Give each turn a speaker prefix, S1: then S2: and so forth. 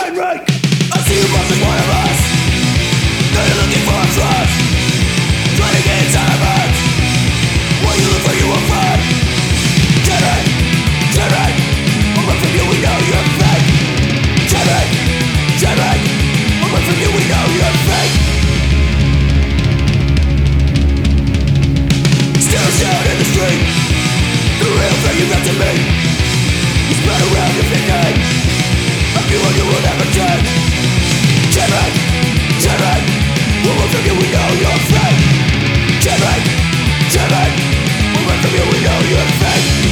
S1: train wreck. I see you both as one of us. Now you're looking for trust, trying to get inside our hearts. While you look for you will find. Jared, away from you we know you're fake. Jared, away from you we know you're fake. Stares down in the street, the real thing you got to me. You spread around your thinking, a feeling you will never change. Jared, away from you we know you're fake. Jared, away from you we know you're fake.